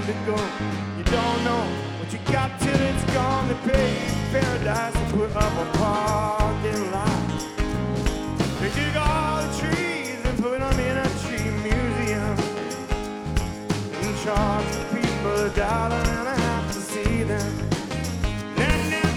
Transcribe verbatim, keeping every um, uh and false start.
to go. You don't know what you got till it's gone. They paved paradise and put up a parking lot. They took all the trees and put them in a tree museum and charged the people a dollar and a half.